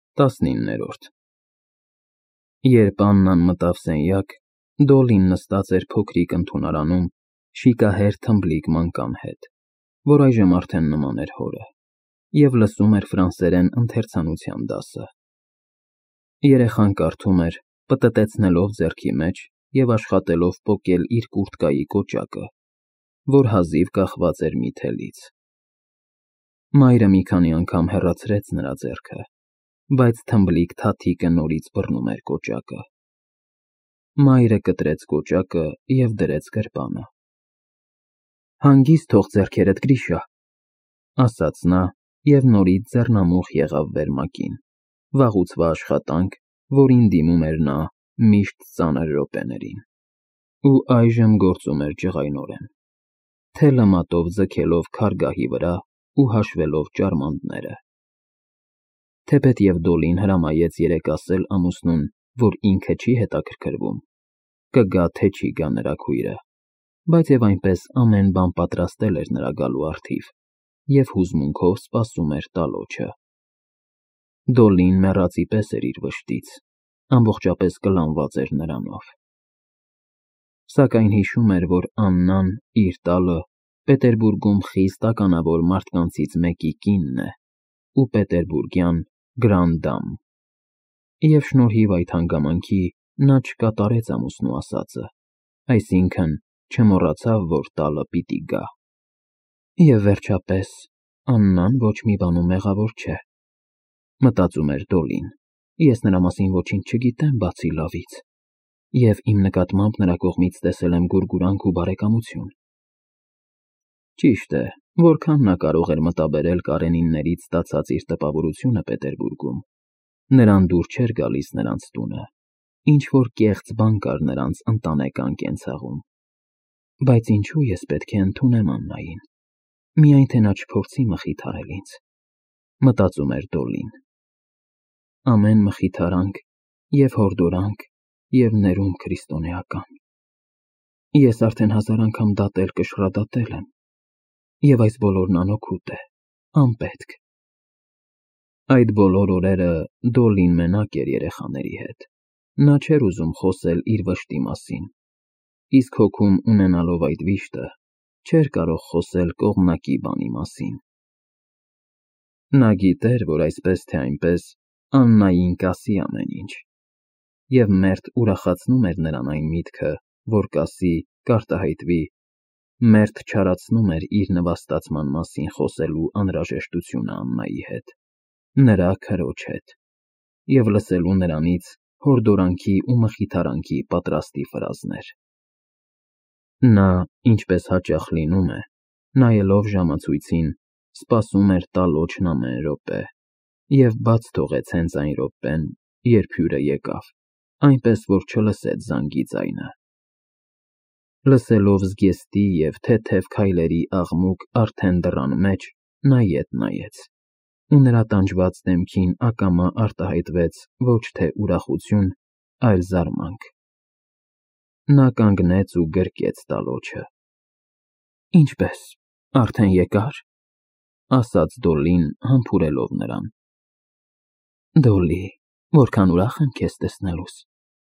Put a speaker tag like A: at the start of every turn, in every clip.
A: 19-րդ Երբ Աննան մտավ սենյակ, Դոլին նստած էր փոքրիկ ընդունարանում շիկահեր թմբլիկ մանկան հետ, որ այժմ արդեն նման էր հորը, և լսում էր ֆրանսերեն ընթերցանության դասը։ Երեխան կարդում էր, պտտեցնելով ձեռքի մեջ և աշխատելով պոկել իր կուրտկայի կոճակը, որ հազիվ կախված էր մի թելից։ Մայրը մի քանի անգամ հեռացրեց նրա ձեռքը, բայց թմբլիկ թաթիկը նորից բռնում էր կոճակը։ Մայրը կտրեց կոճակը և դրեց գրպանը։ «Հանգիստ թող ձեռքերդ, Գրիշա», ասաց նա և նորից ձեռնամուխ եղավ վերմակին, վաղուցվա աշխատանք, որին դիմում էր նա միշտ ծանր րոպեներին, ու այժմ գործում էր ջղայնորեն, թելը մատով ձգելով քարգահի վրա ու հաշվելով ճարմանտները։ Թեպետև Դոլին հրամայեց երեկ ասել ամուսնուն, որ ինքը չի հետաքրքրվում, կգա թե չի գա նրա քույրը, բայց և այնպես ամեն բան պատրաստել էր նրա գալու առթիվ և հուզմունքով սպասում էր տալոջը։ Դոլին մեռածի պես էր իր վշտից, ամբողջապես կլանված էր նրանով։ Սակայն հիշում էր, որ Աննան, իր տալը, Պետերբուրգում խիստ ականավոր մարդկանցից մեկի կինն է ու պետերբուրգյան Գրան դամ, և շնորհիվ այդ հանգամանքի նա չկատարեց ամուսնու ասածը, այսինքն չմոռացավ, որ տալը պիտի գա։ Եվ վերջապես, Աննան ոչ մի բանում մեղավոր չէ, մտածում էր Դոլին, ես նրա մասին ոչինչ չգիտեմ, բացի լավից, և իմ նկատմամբ նրա կողմից տեսել եմ գուրգուրանք ու բարեկամություն։ Ճիշտ է, որքան նա կարող էր մտաբերել Կարենիններից ստացած իր տպավորությունը Պետերբուրգում, նրան դուր չէր գալիս նրանց տունը, ինչ-որ կեղծ բան կար նրանց ընտանեկան կենցաղում։ Բայց ինչու ես պետք է ընդունեմ Աննային, միայն թե նա չփորձի մխիթարել ինձ, մտածում էր Դոլին։ Ամեն մխիթարանք և հորդորանք և ներում քրիստոնեական։ Ես արդեն 1000 անգամ դատել եմ, և այս բոլորն անօգուտ է, անպետք։ Այդ բոլոր օրերը Դոլին մենակ էր երեխաների հետ, նա չէր ուզում խոսել իր վշտի մասին, իսկ հոգում ունենալով այդ վիշտը, չէր կարող խոսել կողմնակի բանի մասին։ Նա գիտեր, որ այսպես թե այնպես Աննային կասի ամեն ինչ, և մերթ ուրախացնում էր նրան այն միտքը, որ կասի, կարտահայտվի, մերթ չարացնում էր իր նվաստացման մասին խոսելու անհրաժեշտությունը Աննայի հետ, նրա քրոջ հետ, և լսելու նրանից հորդորանքի ու մխիթարանքի պատրաստի ֆրազներ։ Նա, ինչպես հաճախ լինում է, նայելով ժամացույցին, սպասում էր տալոջն ամեն րոպե և բաց թողեց հենց այն րոպեն, երբ հյուրը եկավ, այնպես որ չլսեց զանգի ձայնը։ Լսելով զգեստի և թեթև քայլերի աղմուկ արդեն դռան մեջ, նա ետ նայեց, ու նրա տանջված դեմքին ակամա արտահայտվեց ոչ թե ուրախություն, այլ զարմանք։ Նա կանգնեց ու գրկեց տալոջը։ «Ինչպե՞ս, արդեն եկա՞ր», ասաց Դոլին համբուրելով նրան։ «Դոլի, որքան ուրախ եմ քեզ տեսնելուս»։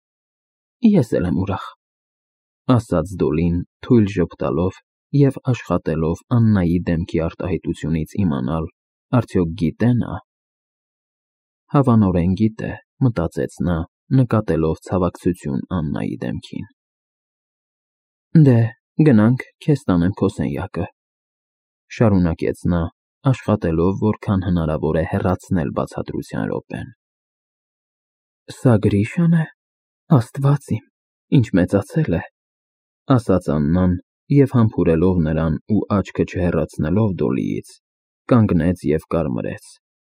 A: «Ես էլ եմ ուրախ», ասաց Դոլին թույլ ժպտալով և աշխատելով Աննայի դեմքի արտահայտությունից իմանալ, արդյոք գիտե՞ նա։ Հավանորեն գիտե, մտածեց նա, նկատելով ցավակցություն Աննայի դեմքին։ Դե, գնանք, քեզ տանեմ քո սենյակը, շարունակեց նա, աշխատելով որքան հնարավոր է հեռացնել բացատրության րոպեն։ Սա Գրիշա՞ն է, Աստված իմ, ինչ մեծացել է, ասաց Աննան և համբուրելով նրան ու աչքը չհեռացնելով Դոլիից, կանգնեց և կարմրեց։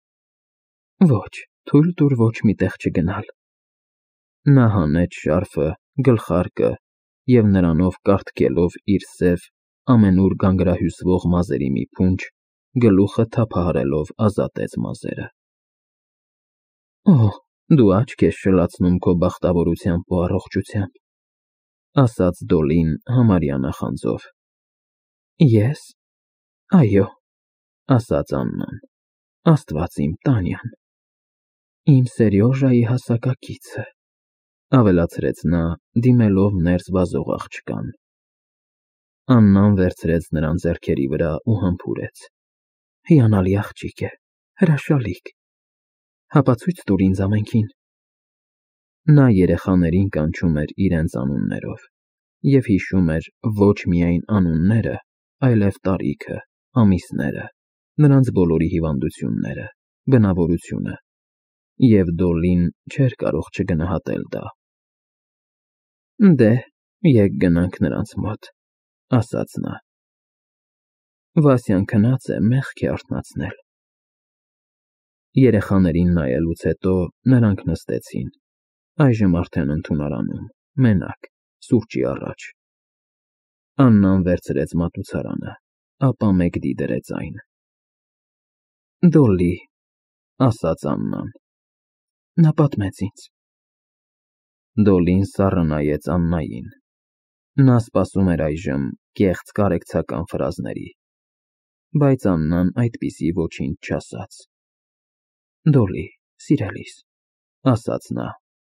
A: Ոչ, թույլ տուր ոչ մի տեղ չգնալ։ Նա հանեց շարֆը, գլխարկը և նրանով կառթկելով իր սև, ամենուր գանգրահյուսվող մազերի մի փունջ, գլուխը թափահարելով ազատեց մազերը։ Օհ, դու աչք ես շլացնում քո բախտավորությամբ ու առողջությամբ, ասաց Դոլին համարյա նախանձով։ Ես։ Այո, ասաց Աննան, Աստված իմ, Տանյան։ Իմ Սերյոժայի հասակակիցը, ավելացրեց նա, դիմելով ներս վազող աղջկան։ Աննան վերցրեց նրան ձեռքերի վրա ու համբուրեց։ Հիանալի աղջիկ է, հրաշալիք, հապա ցույց տուր ինձ ամենքին։ Նա երեխաներին կանչում էր իրենց անուններով և հիշում էր ոչ միայն անունները, այլև տարիքը, ամիսները, նրանց բոլորի հիվանդությունները, բնավորությունը, և Դոլլին չէր կարող չգնահատել դա։ Դե, եկ գնանք նրանց մոտ, ասաց նա։ Վասյան քնած է, մեղք է արթնացնել։ Երեխաներին նայելուց հետո նրանք նստեցին, այժմ արդեն ընդունարանում, մենակ, սուրճի առաջ։ Աննան վերցրեց մատուցարանը, ապա մեկդի դրեց այն։ Դոլլի, ասաց Աննան, նա պատմեց ինձ։ Դոլլին սառը նայեց Աննային։ Նա սպասում էր այժմ կեղծ կարեկցական ֆրազների, բայց Աննան այդպիսի ոչինչ չասաց։ Դոլլի, սիրելիս, ասաց նա,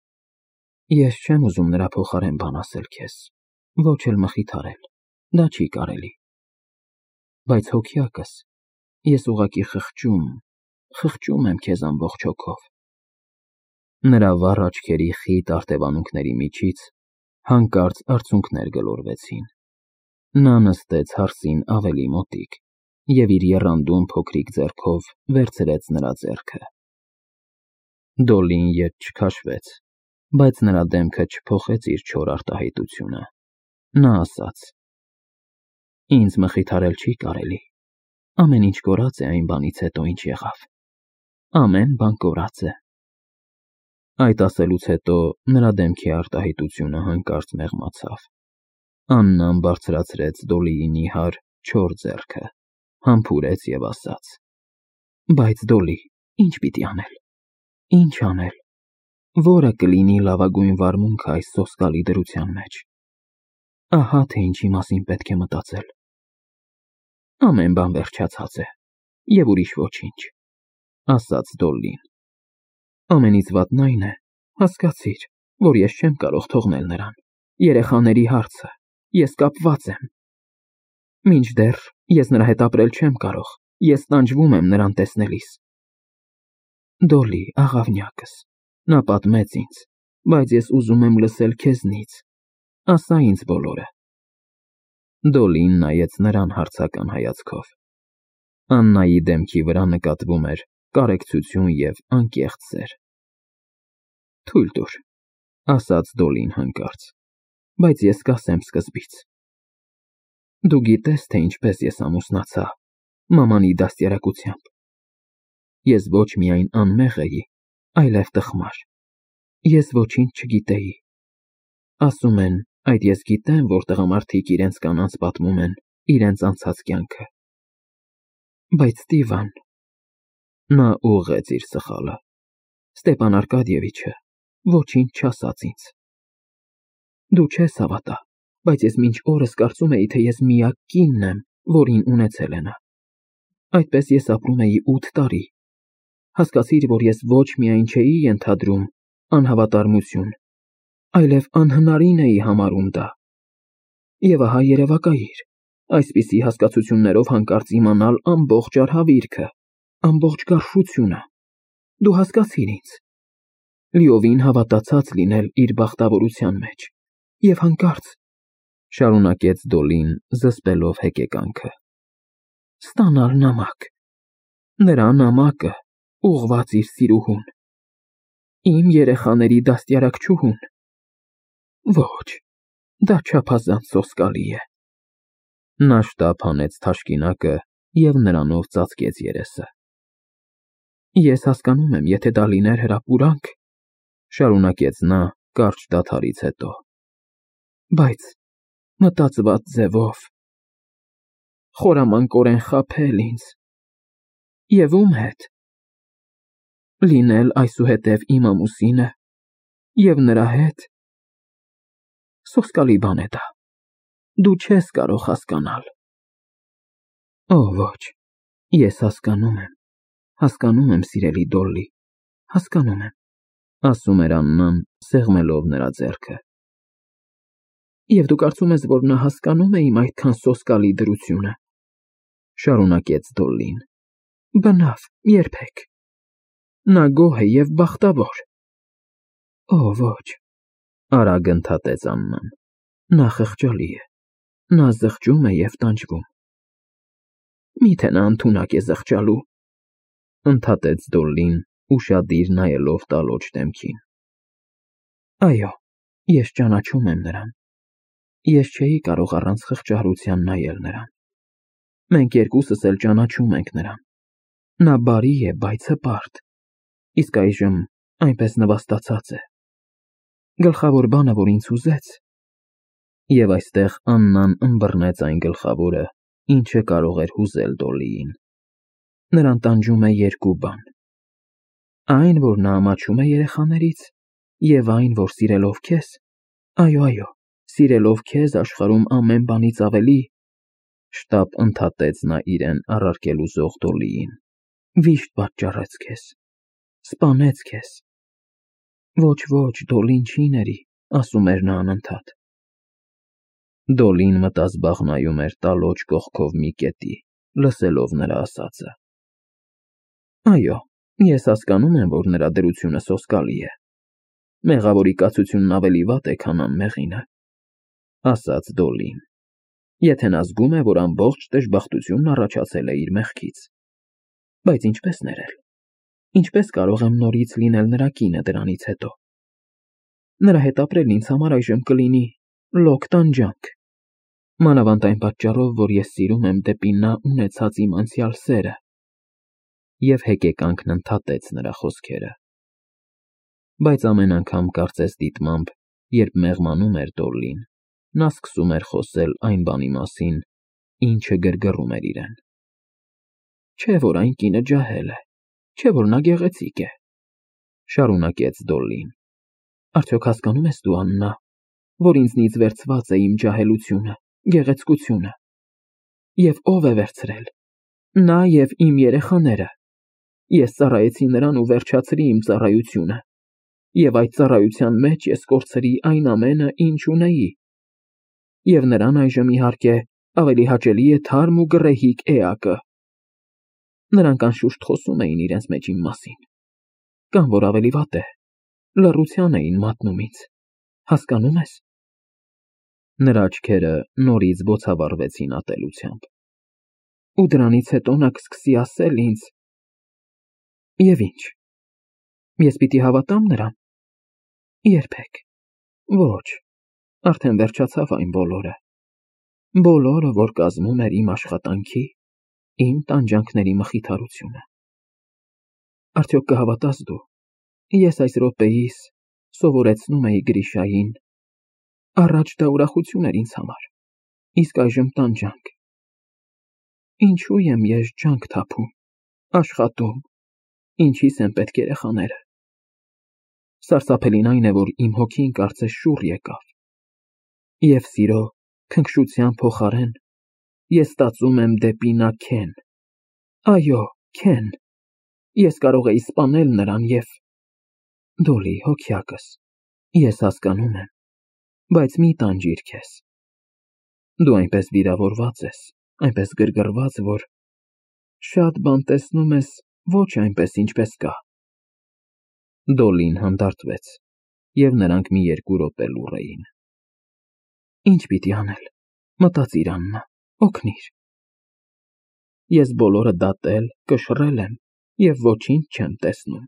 A: ես չեմ ուզում նրա փոխարեն բան ասել քեզ, ոչ էլ մխիթարել, դա չի կարելի։ Բայց հոգյակս, ես ուղղակի խղճում եմ քեզ ամբողջ հոգով։ Նրա վառ աչքերի խիտ արտևանունքների միջից հանկարծ արցունքներ գլորվեցին։ Նա նստեց հարսին ավելի մոտիկ և իր եռանդուն փոքրիկ ձեռքով վերցրեց նրա ձեռքը։ Դոլլին ետ չքաշվեց, բայց նրա դեմքը չփոխեց իր չոր արտահայտությունը։ Նա ասաց. Ինձ մխիթարել չի կարելի։ Ամեն ինչ կորած է այն բանից հետո, ինչ եղավ։ Ամեն բան կորած է։ Այդ ասելուց հետո նրա դեմքի արտահայտությունը հանկարծ մեղմացավ։ Աննան բարձրացրեց Դոլլիի նիհար, չոր ձեռքը, համբուրեց և ասաց. Բայց Դոլլի, ինչ պիտի անել։ Ինչ անել։ Որը կլինի լավագույն վարմունքը այս սոսկալի դրության մեջ։ Ահա թե ինչի մասին պետք է մտածել։ Ամեն բան վերջացած է, և ուրիշ ոչինչ, ասաց Դոլլին։ Ամենից վատն այն է, հասկացիր, որ ես չեմ կարող թողնել նրան։ Երեխաների հարցը, ես կապված եմ։ Մինչդեռ ես նրա հետ ապրել չեմ կարող, ես տանջվում եմ նրան տեսնելիս։ Դոլլի, աղավնյակս, նա պատմեց ինձ, բայց ես ուզում եմ լսել քեզնից, ասա ինձ բոլորը։ Դոլլին նայեց նրան հարցական հայացքով։ Աննայի դեմքի վրա նկատվում էր կարեկցություն և անկեղծ սեր։ Թույլ տուր, ասաց Դոլլին հանկարծ, բայց ես կասեմ սկզբից։ Դու գիտես, թե ինչպես ես ամուսնացա, մամանի դաստիարակությամբ։ Ես ոչ միայն անմեղ էի, այլև տխմար։ Ես ոչինչ չգիտեի։ Ասում են, այդ ես գիտեմ, որ տղամարդիկ իրենց կանանց պատմում են իրենց անցած կյանքը։ Բայց Ստիվան… Նա ուղղեց իր սխալը։ Ստեփան Արկադիևիչը ոչինչ չասաց ինձ։ Դու չես հավատա, բայց ես մինչ օրս կարծում էի, թե ես միակ կինն եմ, որին ունեցել է նա։ Այդպես ես ապրում էի 8 տարի։ Հասկացիր, որ ես ոչ միայն չէի ենթադրում անհավատարմություն, այլև անհնարին էի համարում դա։ Եվ ահա երևակայիր, այսպիսի հասկացություններով հանկարծ իմանալ ամբողջ արհավիրքը, ամբողջ գարշությունը։ Դու հասկացիր ինձ։ Լիովին հավատացած լինել իր բախտավորության մեջ։ Եվ հանկարծ… Շարունակեց Դոլլին, զսպելով հեկեկանքը։ Ստանալ նամակ։ Նրա նամակը, ուղղված իր սիրուհուն։ Իմ երեխաների դաստիարակչուհուն։ Ոչ, դա չափազանց սոսկալի է։ Նա շտապ հանեց թաշկինակը և նրանով ծածկեց երեսը։ Ես հասկանում եմ, եթե դա լիներ հրապուրանք, շարունակեց նա կարճ դադարից հետո, բայց մտածված ձևով… խորամանկորեն խաբել ինձ… Եվ ում հետ… լինել այսուհետև իմ ամուսինը և նրա հետ… Սոսկալի բան է դա… Դու չես կարող հասկանալ… Օ, ոչ, ես հասկանում եմ, սիրելի Դոլլի, Հասկանում եմ, ասում էր Աննան, սեղմելով նրա ձեռքը։ Եվ դու կարծում ես, որ նա հասկանում է իմ այդքան սոսկալի դրությունը, շարունակեց Դոլլին։ Բնավ, երբեք։ Նա գոհ է և բախտավոր։ Օ, ոչ, արագ ընդհատեց Աննան։ Նա խղճալի է։ Նա զղջում է և տանջվում։ Միթե նա ընդունակ է զղջալու, ընդհատեց Դոլլին, ուշադիր նայելով տալոջ դեմքին։ Այո, ես ճանաչում եմ նրան։ Ես չէի կարող առանց խղճահարության նայել նրան։ Մենք երկուսս էլ ճանաչում ենք նրան։ Նա բարի է, բայց հպարտ, իսկ այժմ այնպես նվաստացած է։ Գլխավոր բանը, որ ինձ հուզեց, և այստեղ Աննան ըմբռնեց այն գլխավորը, ինչը կարող էր հուզել Դոլլիին։ Նրան տանջում է երկու բան. այն, որ նա ամաչում է երեխաներից, և այն, որ սիրելով քեզ, այո, սիրելով քեզ աշխարհում ամեն բանից ավելի, շտապ ընդհատեց նա իրեն առարկել ուզող Դոլլիին, վիշտ պատճառեց քեզ, սպանեց քեզ։ Ոչ, Դոլլին չի ների, ասում էր նա անընդհատ։ Դոլլին մտազբաղ նայում էր տալոջ կողքով մի կետի, լսելով նրա ասածը։ Այո, ես հասկանում եմ, որ նրա դրությունը սոսկալի է։ Մեղավորի կացությունն ավելի վատ է, քան անմեղինը, ասաց Դոլլին։ Եթե նա զգում է, որ ամբողջ դժբախտությունն առաջացել է իր մեղքից։ Բայց ինչպես ներել։ Ինչպես կարող եմ նորից լինել նրա կինը դրանից հետո։ Նրա հետ ապրելն ինձ համար այժմ կլինի լոկ տանջանք։ Մանավանդ այն պատճառով, որ ես սիրում եմ դեպի նա ունեցած իմ անցյալ սերը։ Եվ հեկեկանքն ընդհատեց նրա խոսքերը։ Բայց ամեն անգամ կարծես դիտմամբ, երբ մեղմանում էր Դոլլին, նա սկսում էր խոսել այն բանի մասին, ինչը գրգռում էր իրեն։ Չէ՞ որ այն կինը ջահել է, չէ՞ որ նա գեղեցիկ է, շարունակեց Դոլլին։ Արդյոք հասկանում ես դու, Աննա, որ ինձնից վերցված է իմ ջահելությունը, գեղեցկությունը։ Եվ ով է վերցրել։ Նա և իմ երեխաները։ Ես ծառայեցի նրան ու վերջացրի իմ ծառայությունը։ Եվ այդ ծառայության մեջ ես կորցրի այն ամենը, ինչ ունեի։ Եվ նրան այժմ, իհարկե, ավելի հաճելի է թարմ ու գռեհիկ էակը։ Նրանք անշուշտ խոսում էին իրենց մեջ իմ մասին։ Կամ որ ավելի վատ է, լռության էին մատնում ինձ։ Հասկանում ես։ Նրա աչքերը նորից բոցավառվեցին ատելությամբ։ Ու դրանից հետո նա կսկսի ասել ինձ. Եվ ինչ։ Ես պիտի հավատամ նրան։ Երբեք։ Ոչ, արդեն վերջացավ այն բոլորը։ Բոլորը, որ կազմում էր իմ աշխատանքի, իմ տանջանքների մխիթարությունը։ Արդյոք կհավատաս դու, ես այս րոպեիս սովորեցնում էի Գրիշային, առաջ դա ուրախություն էր ինձ համար, իսկ այժմ տանջանք։ Ինչու եմ ես ջանք թափում, աշխատում, ինչիս են պետք երեխաները։ Սարսափելին այն է, որ իմ հոգին կարծես շուռ եկավ։ Եվ սիրո, քնքշության փոխարեն ես ստացում եմ դեպի նա քեն։ Այո, քեն։ Ես կարող էի սպանել նրան և… Դոլլի, հոգյակս, ես հասկանում եմ, բայց մի տանջիր քեզ։ Դու այնպես վիրավորված ես, այնպես գրգռված, որ շատ բան տեսնում ես ոչ այնպես, ինչպես կա։ Դոլլին հանդարտվեց, և նրանք մի 2 րոպե լուռ էին։ Ինչ պիտի անել, մտածիր, Աննա, օգնիր։ Ես բոլորը դատել, կշռել եմ և ոչինչ չեմ տեսնում։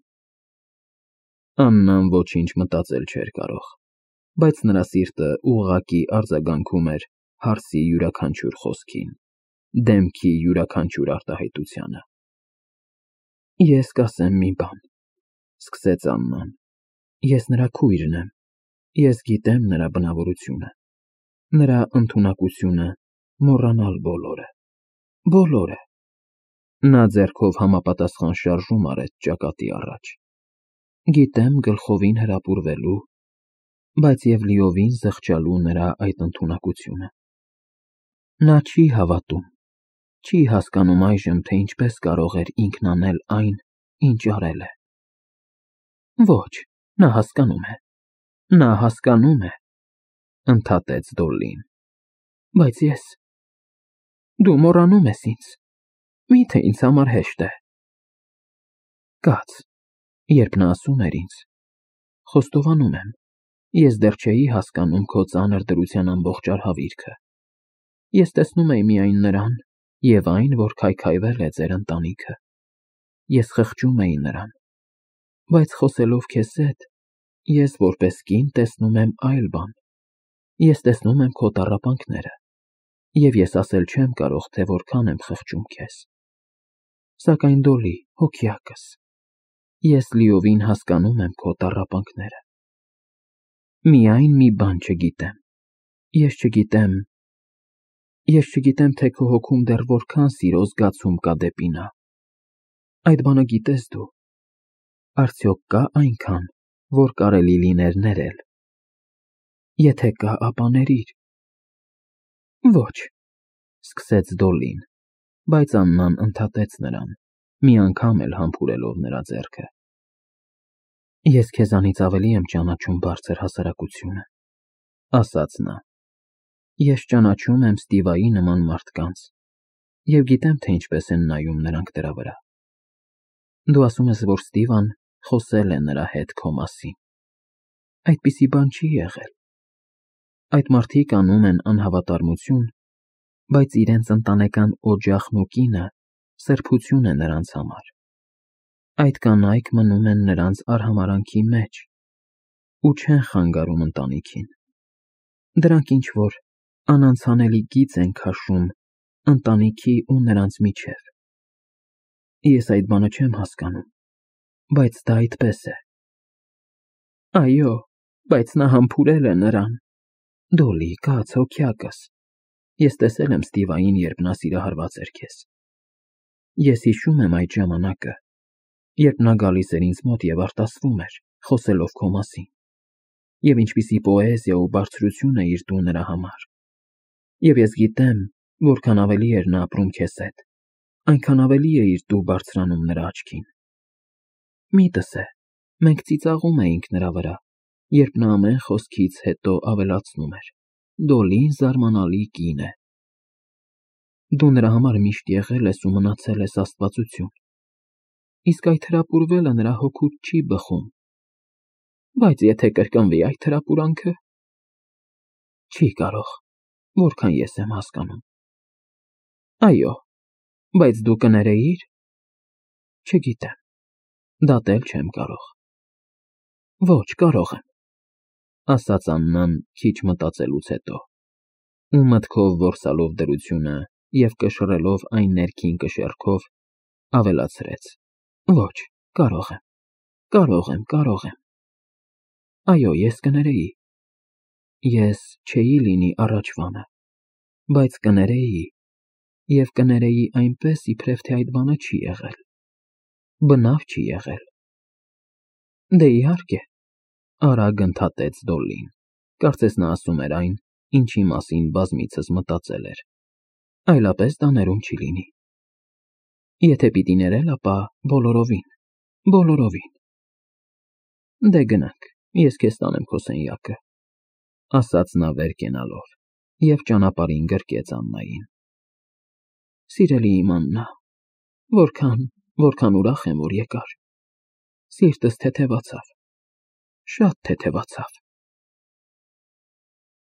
A: Աննան ոչինչ մտածել չէր կարող, բայց նրա սիրտը ուղղակի արձագանքում էր հարսի յուրաքանչյուր խոսքին, դեմքի յուրաքանչյուր արտահայտությանը։ Ես կասեմ մի բան, սկսեց Աննան։ Ես նրա քույրն եմ, ես գիտեմ նրա բնավորությունը, նրա ընդունակությունը մոռանալ բոլորը։ Բոլորը։ Նա ձեռքով համապատասխան շարժում արեց ճակատի առաջ։ Գիտեմ գլխովին հրապուրվելու, բայց և լիովին զղջալու նրա այդ ընդունակությունը։ Նա չի հավատում, չի հասկանում այժմ, թե ինչպես կարող էր ինքն անել այն, ինչ արել է։ Ոչ, նա հասկանում է, նա հասկանում է, ընդհատեց Դոլլին։ Բայց ես… Դու մոռանում ես ինձ, միթե ինձ համար հեշտ է։ Կաց, երբ նա ասում էր ինձ, խոստովանում եմ, ես դեռ չէի հասկանում քո ծանր դրության ամբողջ արհավիրքը։ Ես տեսնում էի միայն նրան և այն, որ քայքայվել է ձեր ընտանիքը։ Ես խղճում էի նրան, բայց խոսելով քեզ հետ, ես որպես կին տեսնում եմ այլ բան։ Ես տեսնում եմ քո տառապանքները, և ես ասել չեմ կարող, թե որքան եմ խղճում քեզ։ Սակայն Դոլլի, հոգյակս, ես լիովին հասկանում եմ քո տառապանքները։ Միայն մի բան չգիտեմ. Ես չգիտեմ, թե քո հոգում դեռ որքան սիրո զգացում կա դեպի նա։ Այդ բանը գիտես դու։ Արդյոք կա այնքան, որ կարելի լիներ ներել։ Եթե կա, ապա ների՛ր։ Ոչ, սկսեց Դոլլին, բայց Աննան ընդհատեց նրան, մի անգամ էլ համբուրելով նրա ձեռքը։ Ես քեզանից ավելի եմ ճանաչում բարձր հասարակությունը, ասաց նա։ Ես ճանաչում եմ Ստիվայի նման մարդկանց և գիտեմ, թե ինչպես են նայում նրանք դրա վրա։ Դու ասում ես, որ Ստիվան խոսել է նրա հետ քո մասին։ Այդպիսի բան չի եղել։ Այդ մարդիկ անում են անհավատարմություն, բայց իրենց ընտանեկան օջախն ու կինը սրբություն է նրանց համար։ Այդ կանայք մնում են նրանց արհամարհանքի մեջ ու չեն խանգարում ընտանիքին։ Դրանք ինչ-որ անանցանելի գիծ են քաշում ընտանիքի ու նրանց միջև։ Ես այդ բանը չեմ հասկանում, բայց դա այդպես է։ Այո, բայց նա համբուրել է նրան։ Դոլլի, կաց, հոգյակս, ես տեսել եմ Ստիվային, երբ նա սիրահարված էր քեզ։ Ես հիշում եմ այդ ժամանակը, երբ նա գալիս էր ինձ մոտ և արտասվում էր, խոսելով քո մասին, և ինչպիսի պոեզիա ու բարձրություն է իր տու նրա համար։ Եվ ես գիտեմ, որքան ավելի էր նա ապրում քեզ հետ, այնքան ավելի է իր տու բարձրանում նրա աչքին։ Միտս է, մենք ծիծաղում էինք նրա վրա, երբ նա ամեն խոսքից հետո ավելացնում էր. Դոլլին զարմանալի կին է։ Դու նրա համար միշտ եղել ես ու մնացել ես աստվածություն։ Իսկ այդ հրապուրվելը նրա հոգուց չի բխում։ Բայց եթե կրկնվի այդ հրապուրանքը… Չի կարող, որքան ես եմ հասկանում։ Այո, բայց դու կներեի՞ր։ Չգիտեմ, դատել չեմ կարող։ Ոչ, կարող եմ, ասաց Աննան քիչ մտածելուց հետո, ու մտքով որսալով դրությունը և կշռելով այն ներքին կշեռքով, ավելացրեց. Ոչ, կարող եմ։ Այո, ես կներեի։ Ես չէի լինի առաջվանը, բայց կներեի, և կներեի այնպես, իբրև թե այդ բանը չի եղել, բնավ չի եղել։ Դե իհարկե, արագ ընդհատեց Դոլլին, կարծես նա ասում էր այն, ինչի մասին բազմիցս մտածել էր։ Այլապես դա ներում չի լինի։ Եթե պիտի ներել, ապա բոլորովին։ Դե գնանք, ես քեզ տանեմ քո սենյակը, ասաց նա վեր կենալով և ճանապարհին գրկեց Աննային։ Սիրելի իմ Աննա, որքան ուրախ եմ, որ եկար։ Սիրտս թեթևացավ, շատ թեթևացավ։